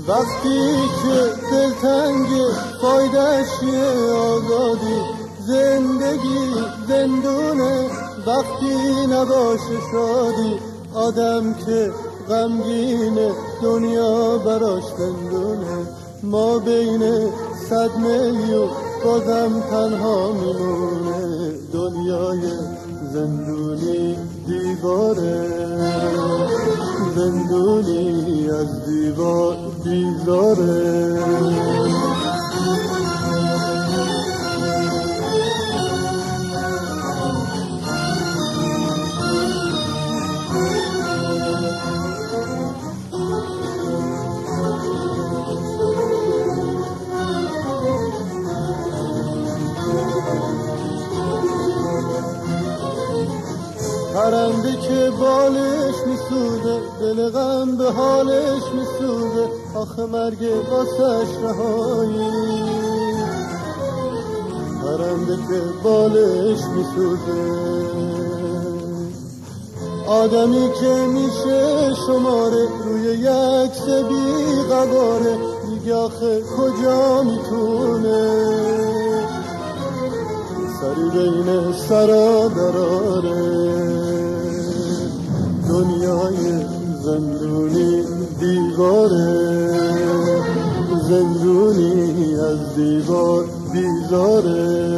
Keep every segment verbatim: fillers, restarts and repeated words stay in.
وقتی که دلتنگ فایدهش یه آزادی، زندگی زندونه وقتی نباشه شادی. آدم که غمگینه دنیا براش زندونه، ما بین صد میلیون بازم تنها میمونه. دنیای زندونی دیواره، زندونی از دیوار بیزاره. پرنده که بالش میسوزه، دل غم به حالش میسوزه. آخه مرگ واسش رهایی، پرنده که بالش میسوزه. آدمی که میشه شماره روی یک بی قباره، دیگه آخه کجا میتونه سری بین سرا دراره. دنیای زندونی دیواره، زندونی از دیوار بیزاره.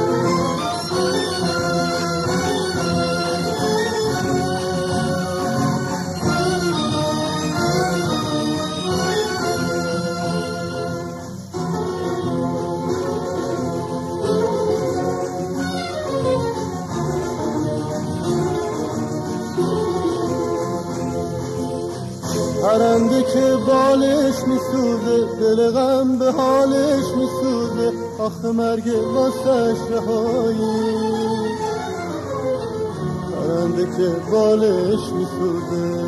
پرنده که بالش میسوزه، دل غم به حالش میسوزه. آخه مرگ واسش رهایی، پرنده که بالش میسوزه.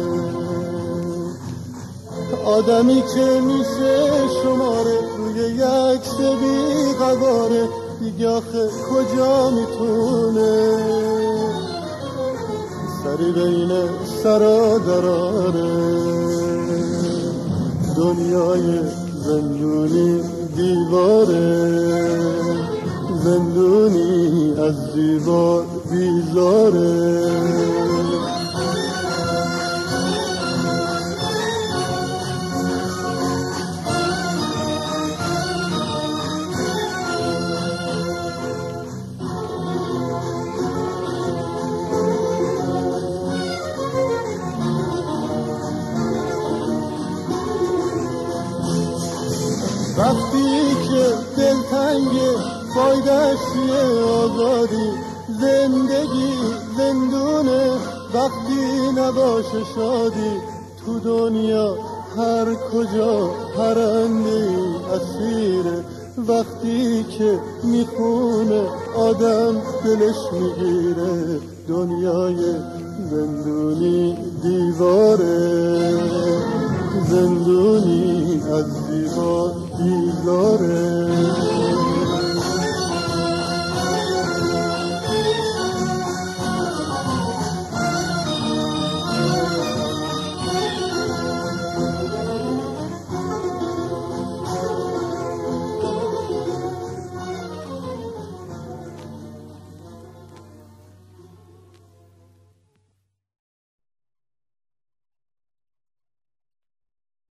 آدمی که میشه شماره روی یک بی قباره، دیگه آخه کجا میتونه سری بین سرا دراره. دنیای زندونی دیواره، زندونی از دیوار بیزاره. وقتی که دلتنگ فایدهش یه آزادی، زندگی زندونه وقتی نباشه شادی. تو دنیا هر کجا پرنده اسیره، وقتی که میخونه آدم دلش میگیره. دنیای زندونی دیواره، زندونی از دیوار بیزاره.